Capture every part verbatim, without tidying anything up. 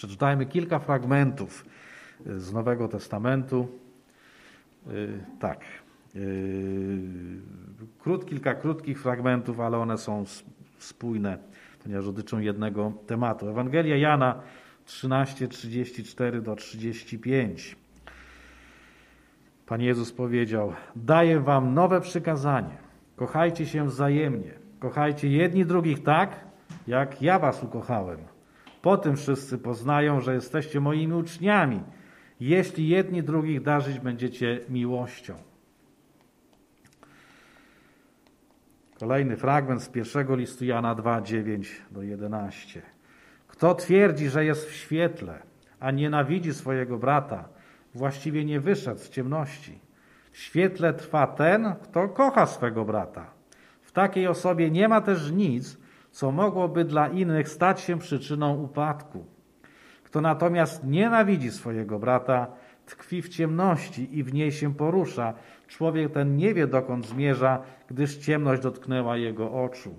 Przeczytajmy kilka fragmentów z Nowego Testamentu. Tak. Krót, kilka krótkich fragmentów, ale one są spójne, ponieważ dotyczą jednego tematu. Ewangelia Jana trzynaście, trzydzieści cztery do trzydzieści pięć. Pan Jezus powiedział: daję wam nowe przykazanie. Kochajcie się wzajemnie. Kochajcie jedni drugich tak, jak ja was ukochałem. Po tym wszyscy poznają, że jesteście moimi uczniami, jeśli jedni drugich darzyć będziecie miłością. Kolejny fragment z pierwszego listu Jana dwa, dziewięć do jedenastu. Kto twierdzi, że jest w świetle, a nienawidzi swojego brata, właściwie nie wyszedł z ciemności. W świetle trwa ten, kto kocha swego brata. W takiej osobie nie ma też nic, co mogłoby dla innych stać się przyczyną upadku. Kto natomiast nienawidzi swojego brata, tkwi w ciemności i w niej się porusza. Człowiek ten nie wie, dokąd zmierza, gdyż ciemność dotknęła jego oczu.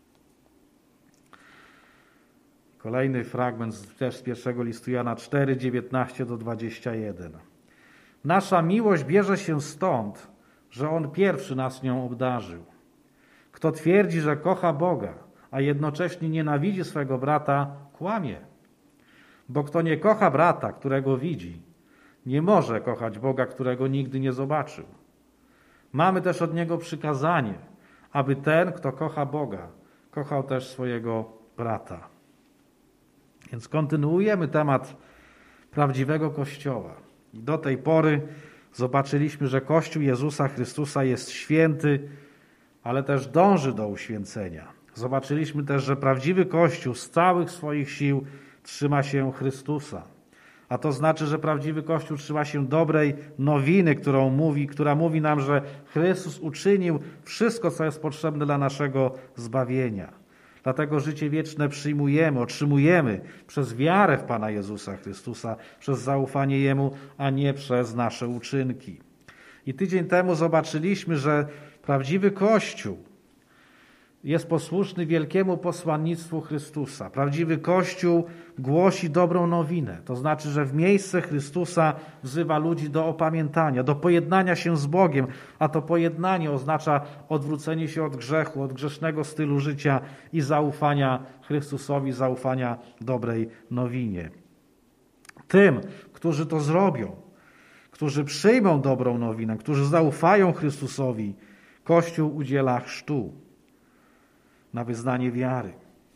Kolejny fragment też z pierwszego listu Jana cztery, dziewiętnaście do dwudziestego pierwszego. Nasza miłość bierze się stąd, że On pierwszy nas nią obdarzył. Kto twierdzi, że kocha Boga, a jednocześnie nienawidzi swego brata, kłamie. Bo kto nie kocha brata, którego widzi, nie może kochać Boga, którego nigdy nie zobaczył. Mamy też od Niego przykazanie, aby ten, kto kocha Boga, kochał też swojego brata. Więc kontynuujemy temat prawdziwego Kościoła. I do tej pory zobaczyliśmy, że Kościół Jezusa Chrystusa jest święty, ale też dąży do uświęcenia. Zobaczyliśmy też, że prawdziwy Kościół z całych swoich sił trzyma się Chrystusa. A to znaczy, że prawdziwy Kościół trzyma się dobrej nowiny, którą mówi, która mówi nam, że Chrystus uczynił wszystko, co jest potrzebne dla naszego zbawienia. Dlatego życie wieczne przyjmujemy, otrzymujemy przez wiarę w Pana Jezusa Chrystusa, przez zaufanie Jemu, a nie przez nasze uczynki. I tydzień temu zobaczyliśmy, że prawdziwy Kościół jest posłuszny wielkiemu posłannictwu Chrystusa. Prawdziwy Kościół głosi dobrą nowinę. To znaczy, że w miejsce Chrystusa wzywa ludzi do opamiętania, do pojednania się z Bogiem, a to pojednanie oznacza odwrócenie się od grzechu, od grzesznego stylu życia i zaufania Chrystusowi, zaufania dobrej nowinie. Tym, którzy to zrobią, którzy przyjmą dobrą nowinę, którzy zaufają Chrystusowi, Kościół udziela chrztu na wyznanie wiary.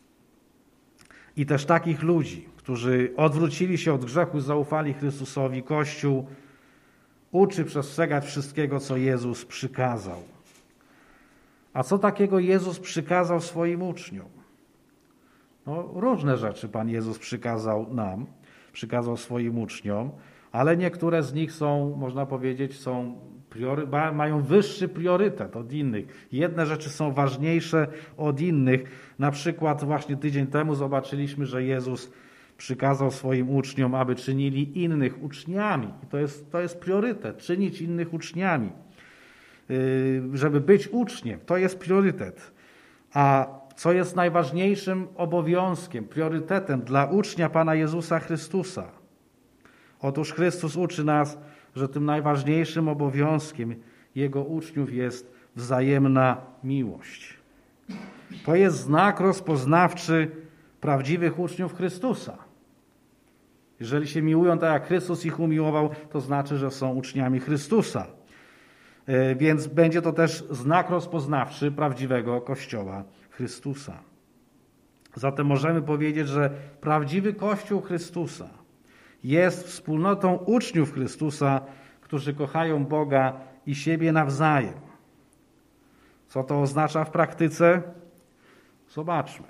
I też takich ludzi, którzy odwrócili się od grzechu i zaufali Chrystusowi, Kościół uczy przestrzegać wszystkiego, co Jezus przykazał. A co takiego Jezus przykazał swoim uczniom? No, różne rzeczy Pan Jezus przykazał nam, przykazał swoim uczniom, ale niektóre z nich są, można powiedzieć, są priory, mają wyższy priorytet od innych. Jedne rzeczy są ważniejsze od innych. Na przykład właśnie tydzień temu zobaczyliśmy, że Jezus przykazał swoim uczniom, aby czynili innych uczniami. I to jest, to jest priorytet, czynić innych uczniami. Yy, żeby być uczniem, to jest priorytet. A co jest najważniejszym obowiązkiem, priorytetem dla ucznia Pana Jezusa Chrystusa? Otóż Chrystus uczy nas, że tym najważniejszym obowiązkiem Jego uczniów jest wzajemna miłość. To jest znak rozpoznawczy prawdziwych uczniów Chrystusa. Jeżeli się miłują tak, jak Chrystus ich umiłował, to znaczy, że są uczniami Chrystusa. Więc będzie to też znak rozpoznawczy prawdziwego Kościoła Chrystusa. Zatem możemy powiedzieć, że prawdziwy Kościół Chrystusa jest wspólnotą uczniów Chrystusa, którzy kochają Boga i siebie nawzajem. Co to oznacza w praktyce? Zobaczmy.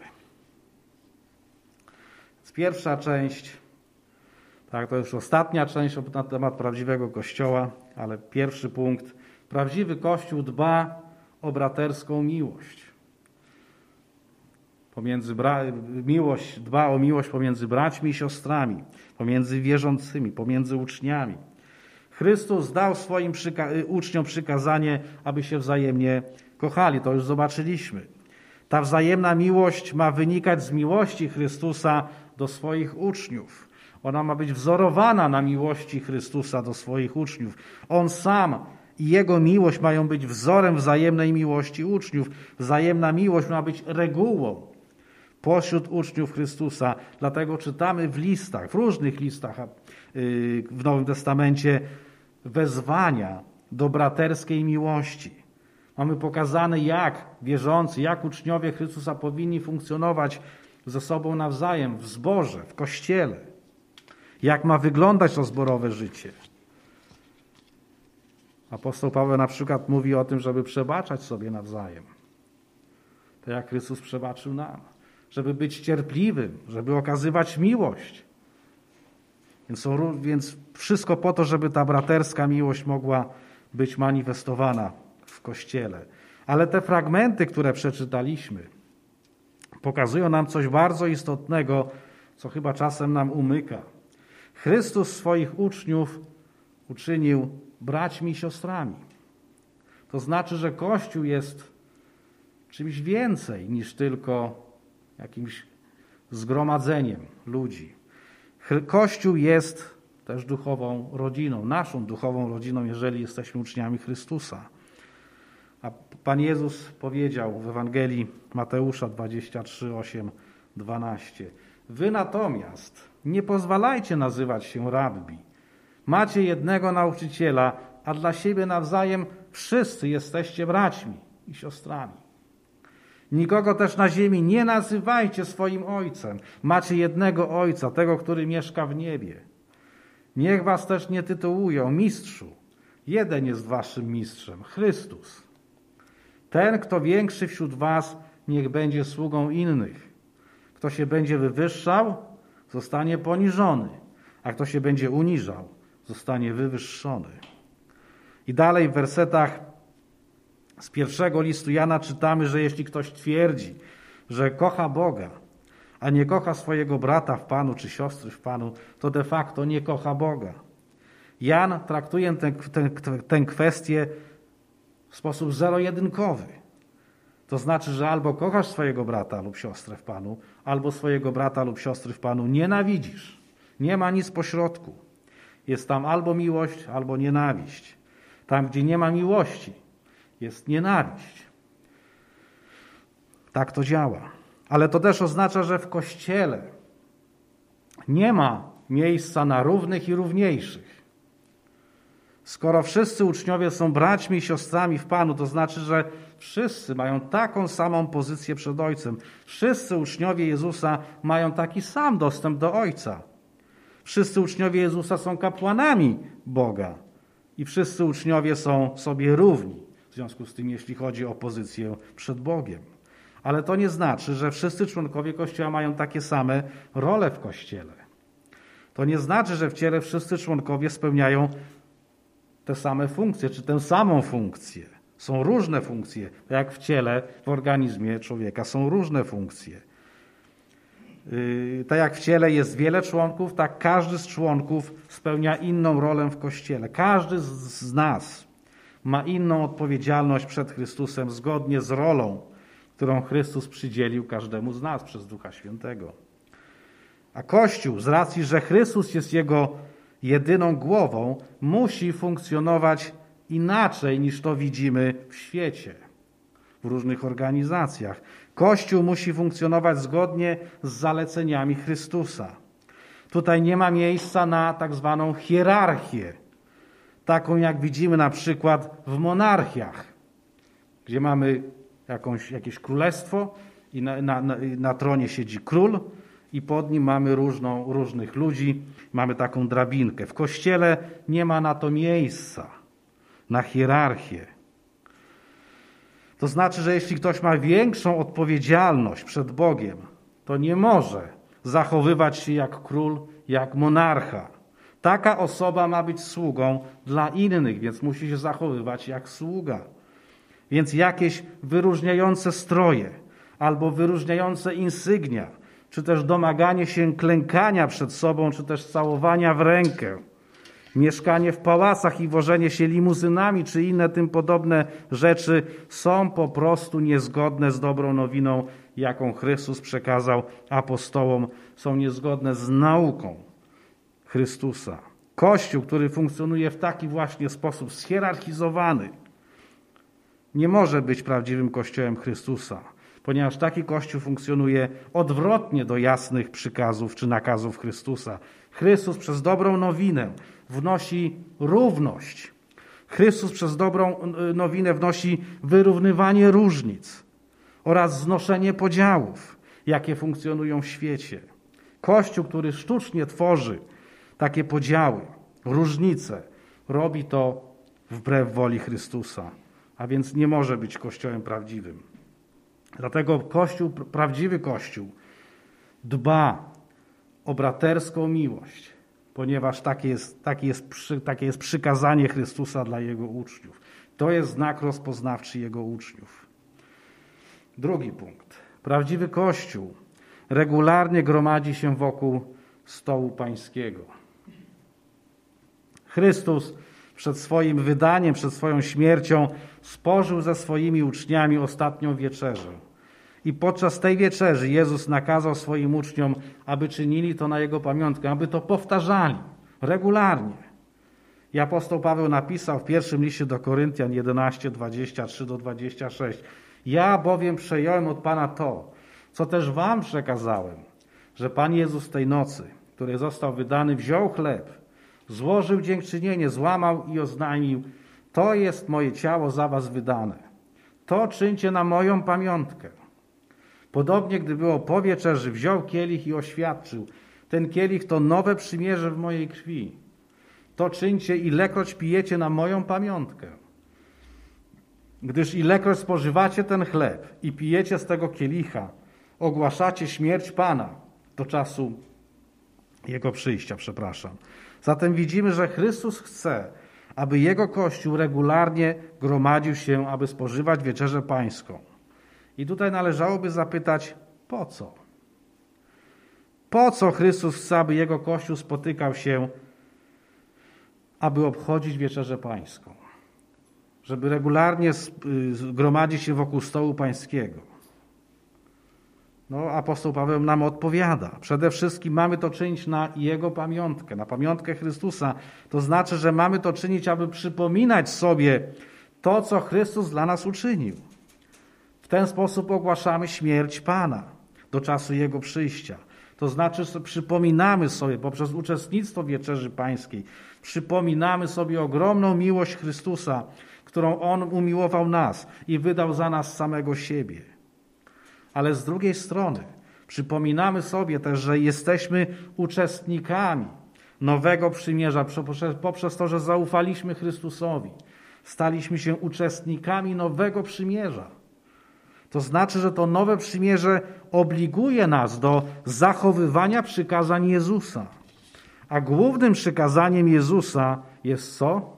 Więc pierwsza część, tak, to już ostatnia część na temat prawdziwego Kościoła, ale pierwszy punkt. Prawdziwy Kościół dba o braterską miłość. Pomiędzy bra... miłość, dba o miłość pomiędzy braćmi i siostrami, pomiędzy wierzącymi, pomiędzy uczniami. Chrystus dał swoim przyka- uczniom przykazanie, aby się wzajemnie kochali. To już zobaczyliśmy. Ta wzajemna miłość ma wynikać z miłości Chrystusa do swoich uczniów. Ona ma być wzorowana na miłości Chrystusa do swoich uczniów. On sam i Jego miłość mają być wzorem wzajemnej miłości uczniów. Wzajemna miłość ma być regułą pośród uczniów Chrystusa. Dlatego czytamy w listach, w różnych listach w Nowym Testamencie wezwania do braterskiej miłości. Mamy pokazane, jak wierzący, jak uczniowie Chrystusa powinni funkcjonować ze sobą nawzajem w zborze, w Kościele. Jak ma wyglądać to zborowe życie. Apostoł Paweł na przykład mówi o tym, żeby przebaczać sobie nawzajem. Tak jak Chrystus przebaczył nam. Żeby być cierpliwym, żeby okazywać miłość. Więc, są, więc wszystko po to, żeby ta braterska miłość mogła być manifestowana w Kościele. Ale te fragmenty, które przeczytaliśmy, pokazują nam coś bardzo istotnego, co chyba czasem nam umyka. Chrystus swoich uczniów uczynił braćmi i siostrami. To znaczy, że Kościół jest czymś więcej niż tylko jakimś zgromadzeniem ludzi. Kościół jest też duchową rodziną, naszą duchową rodziną, jeżeli jesteśmy uczniami Chrystusa. A Pan Jezus powiedział w Ewangelii Mateusza dwadzieścia trzy, osiem, dwanaście. Wy natomiast nie pozwalajcie nazywać się rabbi. Macie jednego nauczyciela, a dla siebie nawzajem wszyscy jesteście braćmi i siostrami. Nikogo też na ziemi nie nazywajcie swoim ojcem. Macie jednego ojca, tego, który mieszka w niebie. Niech was też nie tytułują mistrzu. Jeden jest waszym mistrzem, Chrystus. Ten, kto większy wśród was, niech będzie sługą innych. Kto się będzie wywyższał, zostanie poniżony, a kto się będzie uniżał, zostanie wywyższony. I dalej w wersetach z pierwszego listu Jana czytamy, że jeśli ktoś twierdzi, że kocha Boga, a nie kocha swojego brata w Panu czy siostry w Panu, to de facto nie kocha Boga. Jan traktuje tę, tę, tę kwestię w sposób zero-jedynkowy. To znaczy, że albo kochasz swojego brata lub siostrę w Panu, albo swojego brata lub siostry w Panu nienawidzisz. Nie ma nic pośrodku. Jest tam albo miłość, albo nienawiść. Tam, gdzie nie ma miłości, jest nienawiść. Tak to działa. Ale to też oznacza, że w Kościele nie ma miejsca na równych i równiejszych. Skoro wszyscy uczniowie są braćmi i siostrami w Panu, to znaczy, że wszyscy mają taką samą pozycję przed Ojcem. Wszyscy uczniowie Jezusa mają taki sam dostęp do Ojca. Wszyscy uczniowie Jezusa są kapłanami Boga i wszyscy uczniowie są sobie równi. W związku z tym, jeśli chodzi o pozycję przed Bogiem. Ale to nie znaczy, że wszyscy członkowie Kościoła mają takie same role w Kościele. To nie znaczy, że w ciele wszyscy członkowie spełniają te same funkcje, czy tę samą funkcję. Są różne funkcje, tak jak w ciele, w organizmie człowieka są różne funkcje. Yy, tak jak w ciele jest wiele członków, tak każdy z członków spełnia inną rolę w Kościele. Każdy z nas ma inną odpowiedzialność przed Chrystusem zgodnie z rolą, którą Chrystus przydzielił każdemu z nas przez Ducha Świętego. A Kościół, z racji, że Chrystus jest jego jedyną głową, musi funkcjonować inaczej niż to widzimy w świecie, w różnych organizacjach. Kościół musi funkcjonować zgodnie z zaleceniami Chrystusa. Tutaj nie ma miejsca na tak zwaną hierarchię, taką jak widzimy na przykład w monarchiach, gdzie mamy jakąś, jakieś królestwo i na, na, na, na tronie siedzi król i pod nim mamy różną, różnych ludzi, mamy taką drabinkę. W Kościele nie ma na to miejsca, na hierarchię. To znaczy, że jeśli ktoś ma większą odpowiedzialność przed Bogiem, to nie może zachowywać się jak król, jak monarcha. Taka osoba ma być sługą dla innych, więc musi się zachowywać jak sługa. Więc jakieś wyróżniające stroje albo wyróżniające insygnia, czy też domaganie się klękania przed sobą, czy też całowania w rękę Mieszkanie w pałacach i wożenie się limuzynami czy inne tym podobne rzeczy są po prostu niezgodne z dobrą nowiną, jaką Chrystus przekazał apostołom, są niezgodne z nauką Chrystusa. Kościół, który funkcjonuje w taki właśnie sposób schierarchizowany, nie może być prawdziwym Kościołem Chrystusa, ponieważ taki Kościół funkcjonuje odwrotnie do jasnych przykazów czy nakazów Chrystusa. Chrystus przez dobrą nowinę wnosi równość. Chrystus przez dobrą nowinę wnosi wyrównywanie różnic oraz znoszenie podziałów, jakie funkcjonują w świecie. Kościół, który sztucznie tworzy takie podziały, różnice, robi to wbrew woli Chrystusa, a więc nie może być Kościołem prawdziwym. Dlatego Kościół, prawdziwy Kościół dba o braterską miłość, ponieważ takie jest, takie jest, przy, takie jest przykazanie Chrystusa dla Jego uczniów. To jest znak rozpoznawczy Jego uczniów. Drugi punkt. Prawdziwy Kościół regularnie gromadzi się wokół stołu pańskiego. Chrystus przed swoim wydaniem, przed swoją śmiercią spożył ze swoimi uczniami ostatnią wieczerzę. I podczas tej wieczerzy Jezus nakazał swoim uczniom, aby czynili to na Jego pamiątkę, aby to powtarzali regularnie. I apostoł Paweł napisał w pierwszym liście do Koryntian jedenaście, dwadzieścia trzy do dwudziestego szóstego. Ja bowiem przejąłem od Pana to, co też wam przekazałem, że Pan Jezus tej nocy, której został wydany, wziął chleb, złożył dziękczynienie, złamał i oznajmił: to jest moje ciało za was wydane. To czyńcie na moją pamiątkę. Podobnie, gdy było po wieczerzy, wziął kielich i oświadczył: ten kielich to nowe przymierze w mojej krwi. To czyńcie, ilekroć pijecie na moją pamiątkę. Gdyż ilekroć spożywacie ten chleb i pijecie z tego kielicha, ogłaszacie śmierć Pana do czasu Jego przyjścia, przepraszam. Zatem widzimy, że Chrystus chce, aby Jego Kościół regularnie gromadził się, aby spożywać wieczerzę pańską. I tutaj należałoby zapytać, po co? Po co Chrystus chce, aby Jego Kościół spotykał się, aby obchodzić wieczerzę pańską? Żeby regularnie gromadzić się wokół stołu pańskiego. No, apostoł Paweł nam odpowiada. Przede wszystkim mamy to czynić na Jego pamiątkę, na pamiątkę Chrystusa. To znaczy, że mamy to czynić, aby przypominać sobie to, co Chrystus dla nas uczynił. W ten sposób ogłaszamy śmierć Pana do czasu Jego przyjścia. To znaczy, że przypominamy sobie poprzez uczestnictwo w Wieczerzy Pańskiej, przypominamy sobie ogromną miłość Chrystusa, którą On umiłował nas i wydał za nas samego siebie. Ale z drugiej strony przypominamy sobie też, że jesteśmy uczestnikami nowego przymierza poprzez to, że zaufaliśmy Chrystusowi. Staliśmy się uczestnikami nowego przymierza. To znaczy, że to nowe przymierze obliguje nas do zachowywania przykazań Jezusa. A głównym przykazaniem Jezusa jest co?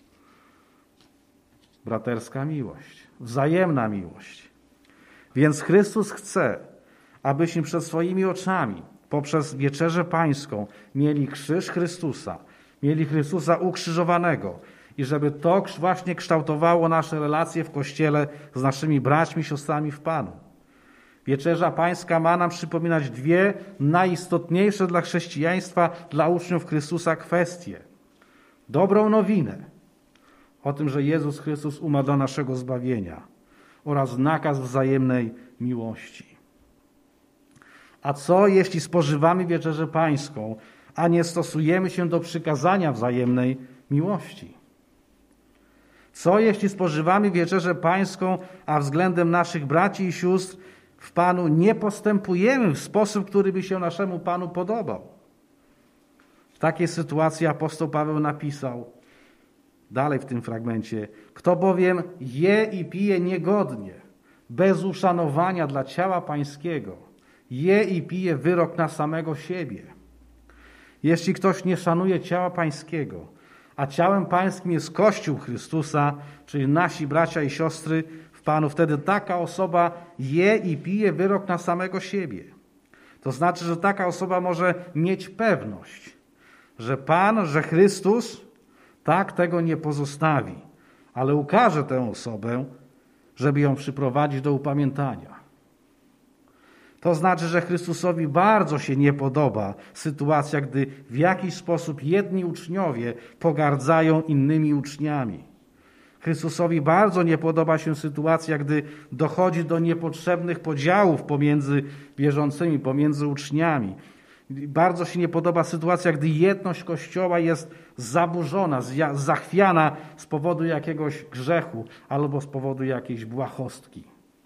Braterska miłość, wzajemna miłość. Więc Chrystus chce, abyśmy przed swoimi oczami poprzez wieczerzę pańską mieli krzyż Chrystusa, mieli Chrystusa ukrzyżowanego i żeby to właśnie kształtowało nasze relacje w Kościele z naszymi braćmi, siostrami w Panu. Wieczerza pańska ma nam przypominać dwie najistotniejsze dla chrześcijaństwa, dla uczniów Chrystusa kwestie. Dobrą nowinę o tym, że Jezus Chrystus umarł dla naszego zbawienia oraz nakaz wzajemnej miłości. A co jeśli spożywamy wieczerzę pańską, a nie stosujemy się do przykazania wzajemnej miłości? Co jeśli spożywamy wieczerzę pańską, a względem naszych braci i sióstr w Panu nie postępujemy w sposób, który by się naszemu Panu podobał? W takiej sytuacji apostoł Paweł napisał dalej w tym fragmencie: kto bowiem je i pije niegodnie, bez uszanowania dla ciała pańskiego, je i pije wyrok na samego siebie. Jeśli ktoś nie szanuje ciała pańskiego, a ciałem pańskim jest Kościół Chrystusa, czyli nasi bracia i siostry w Panu, wtedy taka osoba je i pije wyrok na samego siebie. To znaczy, że taka osoba może mieć pewność, że Pan, że Chrystus tak tego nie pozostawi, ale ukaże tę osobę, żeby ją przyprowadzić do upamiętania. To znaczy, że Chrystusowi bardzo się nie podoba sytuacja, gdy w jakiś sposób jedni uczniowie pogardzają innymi uczniami. Chrystusowi bardzo nie podoba się sytuacja, gdy dochodzi do niepotrzebnych podziałów pomiędzy wierzącymi, pomiędzy uczniami. Bardzo się nie podoba sytuacja, gdy jedność Kościoła jest zaburzona, zachwiana z powodu jakiegoś grzechu albo z powodu jakiejś błahostki.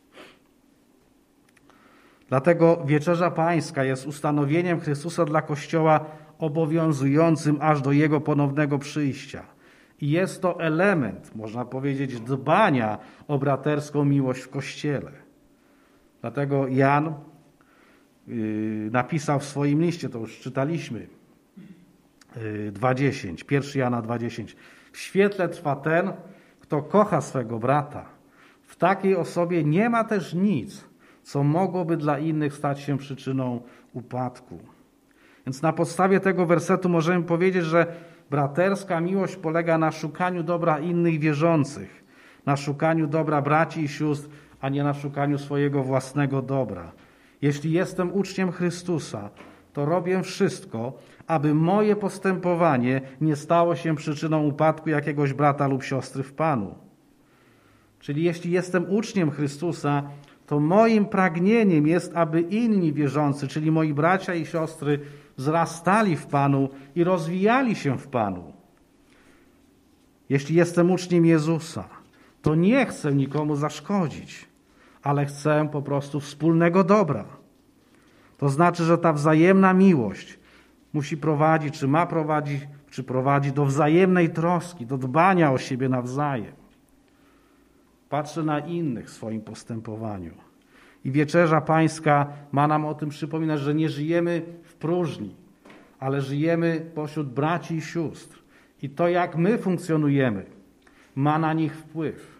Dlatego Wieczerza Pańska jest ustanowieniem Chrystusa dla Kościoła obowiązującym aż do Jego ponownego przyjścia. I jest to element, można powiedzieć, dbania o braterską miłość w Kościele. Dlatego Jan yy, napisał w swoim liście, to już czytaliśmy, yy, dwa dziesięć, pierwszy Jana dwa dziesięć. W świetle trwa ten, kto kocha swego brata. W takiej osobie nie ma też nic, co mogłoby dla innych stać się przyczyną upadku. Więc na podstawie tego wersetu możemy powiedzieć, że braterska miłość polega na szukaniu dobra innych wierzących, na szukaniu dobra braci i sióstr, a nie na szukaniu swojego własnego dobra. Jeśli jestem uczniem Chrystusa, to robię wszystko, aby moje postępowanie nie stało się przyczyną upadku jakiegoś brata lub siostry w Panu. Czyli jeśli jestem uczniem Chrystusa, to moim pragnieniem jest, aby inni wierzący, czyli moi bracia i siostry, wzrastali w Panu i rozwijali się w Panu. Jeśli jestem uczniem Jezusa, to nie chcę nikomu zaszkodzić, ale chcę po prostu wspólnego dobra. To znaczy, że ta wzajemna miłość musi prowadzić, czy ma prowadzić, czy prowadzi do wzajemnej troski, do dbania o siebie nawzajem. Patrzę na innych w swoim postępowaniu. I Wieczerza Pańska ma nam o tym przypominać, że nie żyjemy w próżni, ale żyjemy pośród braci i sióstr. I to, jak my funkcjonujemy, ma na nich wpływ.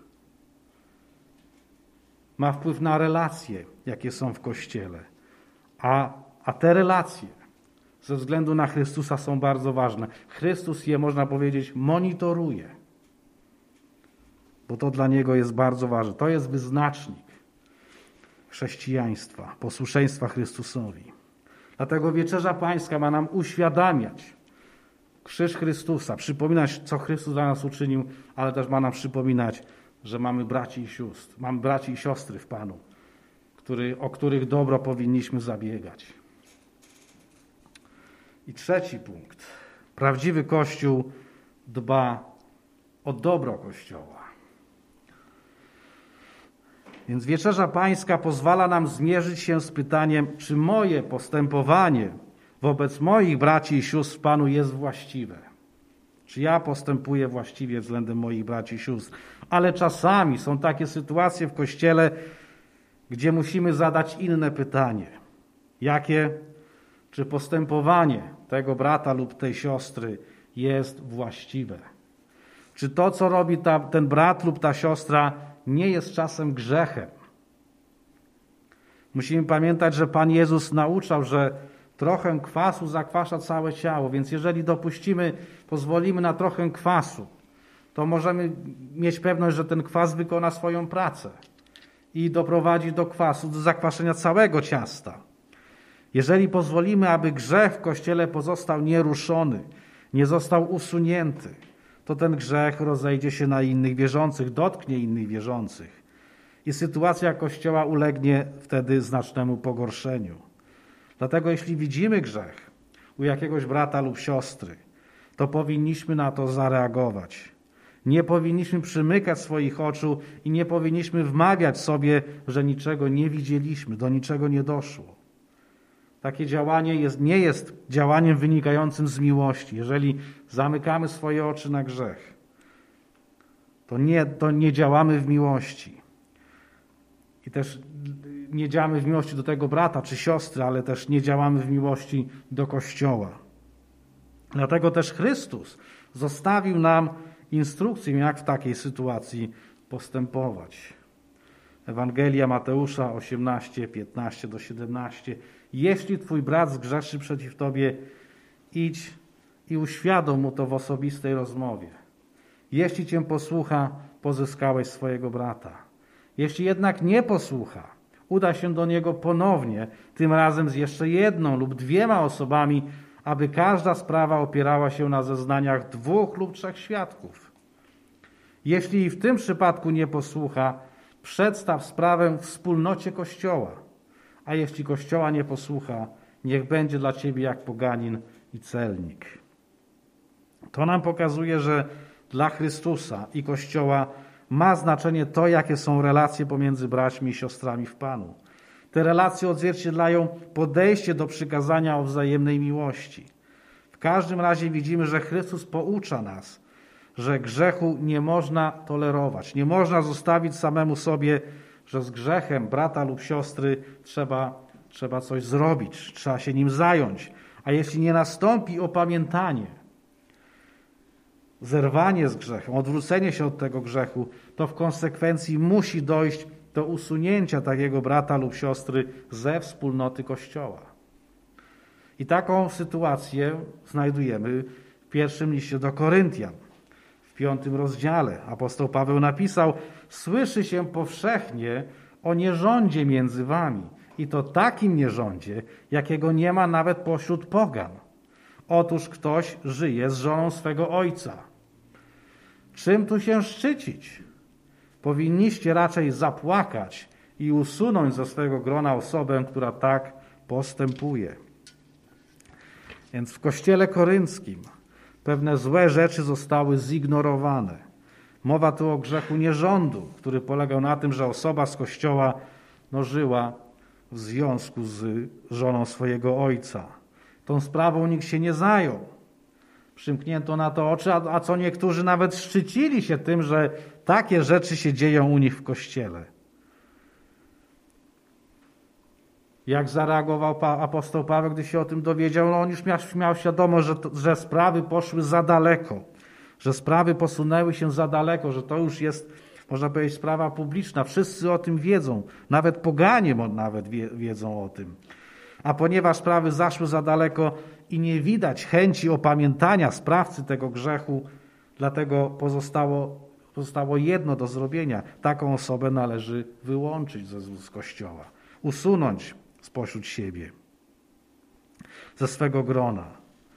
Ma wpływ na relacje, jakie są w Kościele. A, a te relacje ze względu na Chrystusa są bardzo ważne. Chrystus je, można powiedzieć, monitoruje. Bo to dla Niego jest bardzo ważne. To jest wyznacznik chrześcijaństwa, posłuszeństwa Chrystusowi. Dlatego Wieczerza Pańska ma nam uświadamiać krzyż Chrystusa, przypominać, co Chrystus dla nas uczynił, ale też ma nam przypominać, że mamy braci i sióstr, mamy braci i siostry w Panu, który, o których dobro powinniśmy zabiegać. I trzeci punkt. Prawdziwy Kościół dba o dobro Kościoła. Więc Wieczerza Pańska pozwala nam zmierzyć się z pytaniem, czy moje postępowanie wobec moich braci i sióstr w Panu jest właściwe. Czy ja postępuję właściwie względem moich braci i sióstr. Ale czasami są takie sytuacje w Kościele, gdzie musimy zadać inne pytanie. Jakie? Czy postępowanie tego brata lub tej siostry jest właściwe? Czy to, co robi ta, ten brat lub ta siostra, nie jest czasem grzechem? Musimy pamiętać, że Pan Jezus nauczał, że trochę kwasu zakwasza całe ciało, więc jeżeli dopuścimy, pozwolimy na trochę kwasu, to możemy mieć pewność, że ten kwas wykona swoją pracę i doprowadzi do kwasu, do zakwaszenia całego ciasta. Jeżeli pozwolimy, aby grzech w Kościele pozostał nieruszony, nie został usunięty, to ten grzech rozejdzie się na innych wierzących, dotknie innych wierzących. I sytuacja Kościoła ulegnie wtedy znacznemu pogorszeniu. Dlatego jeśli widzimy grzech u jakiegoś brata lub siostry, to powinniśmy na to zareagować. Nie powinniśmy przymykać swoich oczu i nie powinniśmy wmawiać sobie, że niczego nie widzieliśmy, do niczego nie doszło. Takie działanie jest, nie jest działaniem wynikającym z miłości. Jeżeli zamykamy swoje oczy na grzech, to nie, to nie działamy w miłości. I też nie działamy w miłości do tego brata czy siostry, ale też nie działamy w miłości do Kościoła. Dlatego też Chrystus zostawił nam instrukcję, jak w takiej sytuacji postępować. Ewangelia Mateusza osiemnaście, piętnaście do siedemnastu. Jeśli twój brat zgrzeszy przeciw tobie, idź i uświadom mu to w osobistej rozmowie. Jeśli cię posłucha, pozyskałeś swojego brata. Jeśli jednak nie posłucha, uda się do niego ponownie, tym razem z jeszcze jedną lub dwiema osobami, aby każda sprawa opierała się na zeznaniach dwóch lub trzech świadków. Jeśli i w tym przypadku nie posłucha, przedstaw sprawę w wspólnocie Kościoła, a jeśli Kościoła nie posłucha, niech będzie dla ciebie jak poganin i celnik. To nam pokazuje, że dla Chrystusa i Kościoła ma znaczenie to, jakie są relacje pomiędzy braćmi i siostrami w Panu. Te relacje odzwierciedlają podejście do przykazania o wzajemnej miłości. W każdym razie widzimy, że Chrystus poucza nas, że grzechu nie można tolerować. Nie można zostawić samemu sobie, że z grzechem brata lub siostry trzeba, trzeba coś zrobić, trzeba się nim zająć. A jeśli nie nastąpi opamiętanie, zerwanie z grzechem, odwrócenie się od tego grzechu, to w konsekwencji musi dojść do usunięcia takiego brata lub siostry ze wspólnoty Kościoła. I taką sytuację znajdujemy w pierwszym liście do Koryntian. W piątym rozdziale apostoł Paweł napisał: słyszy się powszechnie o nierządzie między wami i to takim nierządzie, jakiego nie ma nawet pośród pogan. Otóż ktoś żyje z żoną swego ojca. Czym tu się szczycić? Powinniście raczej zapłakać i usunąć ze swego grona osobę, która tak postępuje. Więc w Kościele korynckim pewne złe rzeczy zostały zignorowane. Mowa tu o grzechu nierządu, który polegał na tym, że osoba z Kościoła no, żyła w związku z żoną swojego ojca. Tą sprawą nikt się nie zajął. Przymknięto na to oczy, a, a co niektórzy nawet szczycili się tym, że takie rzeczy się dzieją u nich w Kościele. Jak zareagował pa, apostoł Paweł, gdy się o tym dowiedział? No on już miał, miał świadomość, że, że sprawy poszły za daleko, że sprawy posunęły się za daleko, że to już jest, można powiedzieć, sprawa publiczna. Wszyscy o tym wiedzą, nawet poganie nawet wie, wiedzą o tym. A ponieważ sprawy zaszły za daleko i nie widać chęci opamiętania sprawcy tego grzechu, dlatego pozostało, pozostało jedno do zrobienia. Taką osobę należy wyłączyć ze, z Kościoła, usunąć spośród siebie, ze swego grona.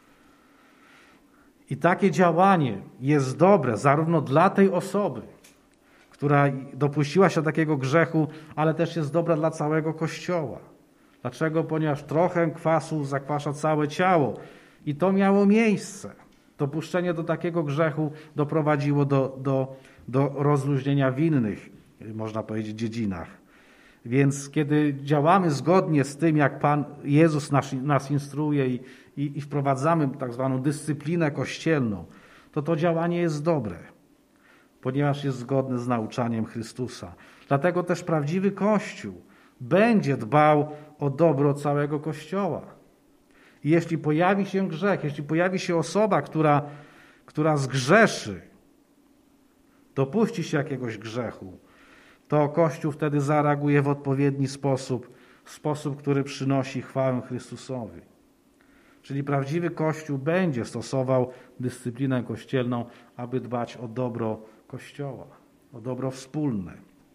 I takie działanie jest dobre zarówno dla tej osoby, która dopuściła się takiego grzechu, ale też jest dobre dla całego Kościoła. Dlaczego? Ponieważ trochę kwasu zakwasza całe ciało. I to miało miejsce. Dopuszczenie do takiego grzechu doprowadziło do, do, do rozluźnienia w innych, można powiedzieć, dziedzinach. Więc kiedy działamy zgodnie z tym, jak Pan Jezus nas, nas instruuje i, i, i wprowadzamy tak zwaną dyscyplinę kościelną, to to działanie jest dobre, ponieważ jest zgodne z nauczaniem Chrystusa. Dlatego też prawdziwy Kościół będzie dbał o dobro całego Kościoła. I jeśli pojawi się grzech, jeśli pojawi się osoba, która, która zgrzeszy, dopuści się jakiegoś grzechu, to Kościół wtedy zareaguje w odpowiedni sposób, w sposób, który przynosi chwałę Chrystusowi. Czyli prawdziwy Kościół będzie stosował dyscyplinę kościelną, aby dbać o dobro Kościoła, o dobro wspólne.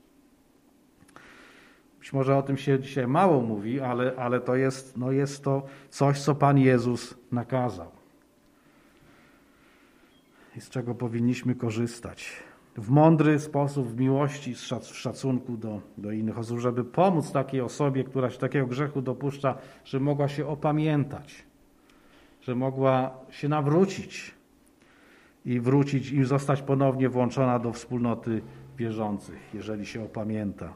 Być może o tym się dzisiaj mało mówi, ale, ale to jest, no jest to coś, co Pan Jezus nakazał i z czego powinniśmy korzystać. W mądry sposób, w miłości, w szacunku do, do innych osób, żeby pomóc takiej osobie, która się takiego grzechu dopuszcza, żeby mogła się opamiętać, że mogła się nawrócić i wrócić i zostać ponownie włączona do wspólnoty wierzących, jeżeli się opamięta.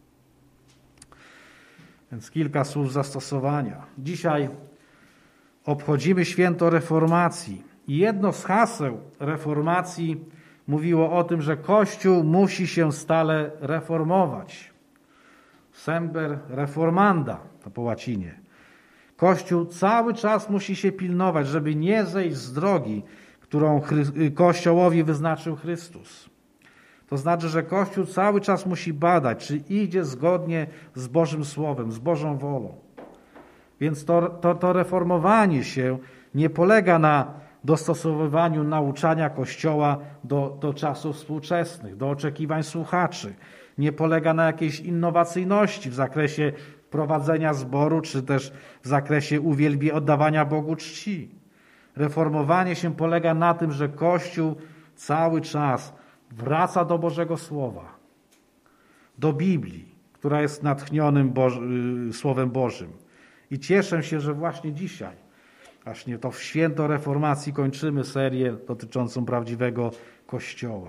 Więc kilka słów zastosowania. Dzisiaj obchodzimy święto Reformacji i jedno z haseł Reformacji mówiło o tym, że Kościół musi się stale reformować. Semper reformanda, to po łacinie. Kościół cały czas musi się pilnować, żeby nie zejść z drogi, którą Kościołowi wyznaczył Chrystus. To znaczy, że Kościół cały czas musi badać, czy idzie zgodnie z Bożym Słowem, z Bożą wolą. Więc to, to, to reformowanie się nie polega na, dostosowywaniu nauczania Kościoła do, do czasów współczesnych, do oczekiwań słuchaczy. Nie polega na jakiejś innowacyjności w zakresie prowadzenia zboru, czy też w zakresie uwielbie oddawania Bogu czci. Reformowanie się polega na tym, że Kościół cały czas wraca do Bożego Słowa, do Biblii, która jest natchnionym Boży, Słowem Bożym. I cieszę się, że właśnie dzisiaj, właśnie to w święto reformacji kończymy serię dotyczącą prawdziwego Kościoła.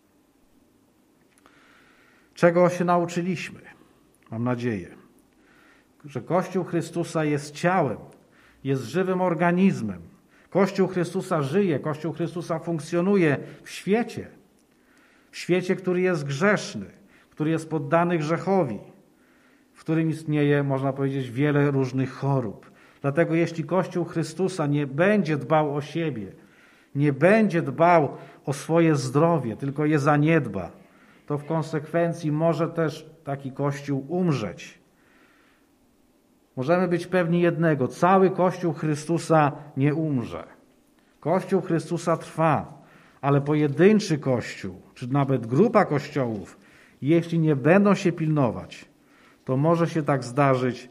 Czego się nauczyliśmy? Mam nadzieję, że Kościół Chrystusa jest ciałem, jest żywym organizmem. Kościół Chrystusa żyje, Kościół Chrystusa funkcjonuje w świecie, w świecie, który jest grzeszny, który jest poddany grzechowi, w którym istnieje, można powiedzieć, wiele różnych chorób. Dlatego jeśli Kościół Chrystusa nie będzie dbał o siebie, nie będzie dbał o swoje zdrowie, tylko je zaniedba, to w konsekwencji może też taki Kościół umrzeć. Możemy być pewni jednego, cały Kościół Chrystusa nie umrze. Kościół Chrystusa trwa, ale pojedynczy Kościół, czy nawet grupa kościołów, jeśli nie będą się pilnować, to może się tak zdarzyć,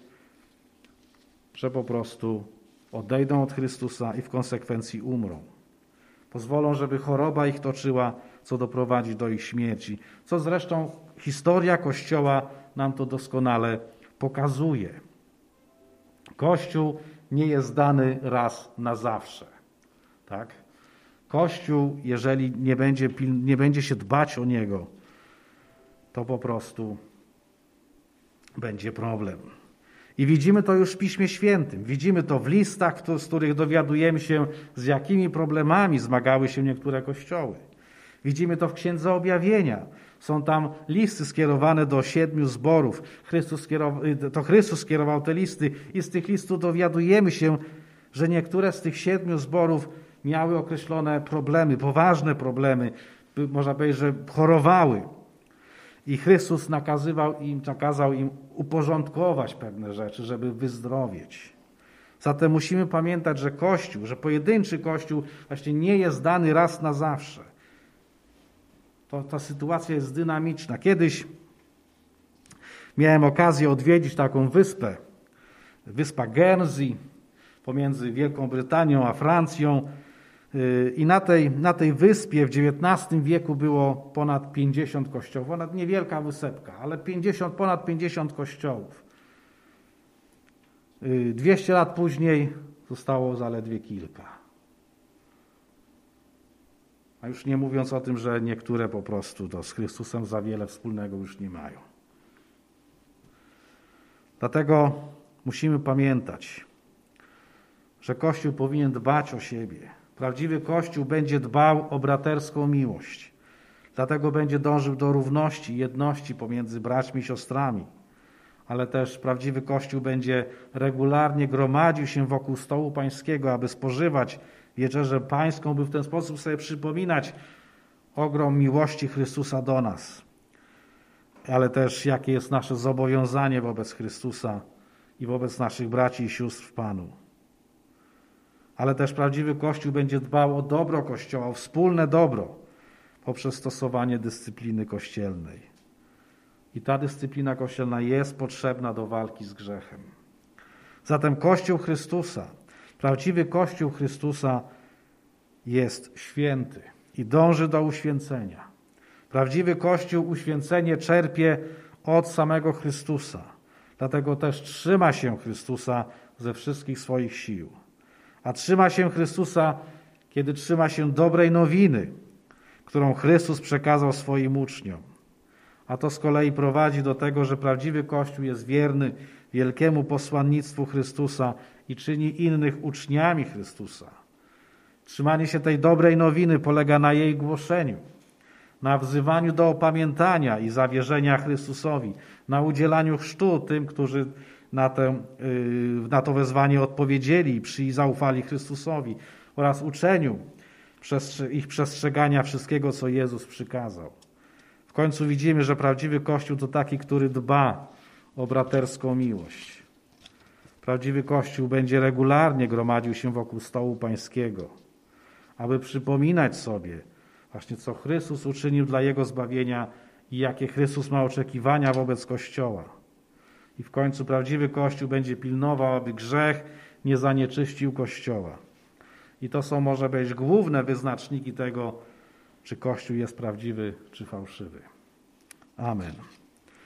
że po prostu odejdą od Chrystusa i w konsekwencji umrą. Pozwolą, żeby choroba ich toczyła, co doprowadzi do ich śmierci. Co zresztą historia Kościoła nam to doskonale pokazuje. Kościół nie jest dany raz na zawsze. Tak? Kościół, jeżeli nie będzie, nie będzie się dbać o niego, to po prostu będzie problem. I widzimy to już w Piśmie Świętym. Widzimy to w listach, z których dowiadujemy się, z jakimi problemami zmagały się niektóre kościoły. Widzimy to w Księdze Objawienia. Są tam listy skierowane do siedmiu zborów. Chrystus skierował, to Chrystus skierował te listy i z tych listów dowiadujemy się, że niektóre z tych siedmiu zborów miały określone problemy, poważne problemy. Można powiedzieć, że chorowały. I Chrystus nakazywał im, nakazał im uporządkować pewne rzeczy, żeby wyzdrowieć. Zatem musimy pamiętać, że Kościół, że pojedynczy Kościół właśnie nie jest dany raz na zawsze. To, ta sytuacja jest dynamiczna. Kiedyś miałem okazję odwiedzić taką wyspę, wyspa Guernsey, pomiędzy Wielką Brytanią a Francją. I na tej, na tej wyspie w dziewiętnastym wieku było ponad pięćdziesiąt kościołów. Ponad niewielka wysepka, ale pięćdziesiąt, ponad pięćdziesiąt kościołów. dwieście lat później zostało zaledwie kilka. A już nie mówiąc o tym, że niektóre po prostu to z Chrystusem za wiele wspólnego już nie mają. Dlatego musimy pamiętać, że Kościół powinien dbać o siebie. Prawdziwy Kościół będzie dbał o braterską miłość. Dlatego będzie dążył do równości i jedności pomiędzy braćmi i siostrami. Ale też prawdziwy Kościół będzie regularnie gromadził się wokół stołu pańskiego, aby spożywać wieczerzę pańską, by w ten sposób sobie przypominać ogrom miłości Chrystusa do nas. Ale też jakie jest nasze zobowiązanie wobec Chrystusa i wobec naszych braci i sióstr w Panu. Ale też prawdziwy Kościół będzie dbał o dobro Kościoła, o wspólne dobro poprzez stosowanie dyscypliny kościelnej. I ta dyscyplina kościelna jest potrzebna do walki z grzechem. Zatem Kościół Chrystusa, prawdziwy Kościół Chrystusa jest święty i dąży do uświęcenia. Prawdziwy Kościół uświęcenie czerpie od samego Chrystusa. Dlatego też trzyma się Chrystusa ze wszystkich swoich sił. A trzyma się Chrystusa, kiedy trzyma się dobrej nowiny, którą Chrystus przekazał swoim uczniom. A to z kolei prowadzi do tego, że prawdziwy Kościół jest wierny wielkiemu posłannictwu Chrystusa i czyni innych uczniami Chrystusa. Trzymanie się tej dobrej nowiny polega na jej głoszeniu, na wzywaniu do opamiętania i zawierzenia Chrystusowi, na udzielaniu chrztu tym, którzy na, tę, na to wezwanie odpowiedzieli i zaufali Chrystusowi, oraz uczeniu ich przestrzegania wszystkiego, co Jezus przykazał. W końcu widzimy, że prawdziwy Kościół to taki, który dba o braterską miłość. Prawdziwy Kościół będzie regularnie gromadził się wokół stołu pańskiego. aby przypominać sobie właśnie, co Chrystus uczynił dla Jego zbawienia i jakie Chrystus ma oczekiwania wobec Kościoła. I w końcu prawdziwy Kościół będzie pilnował, aby grzech nie zanieczyścił Kościoła. I to są może być główne wyznaczniki tego, czy Kościół jest prawdziwy, czy fałszywy. Amen.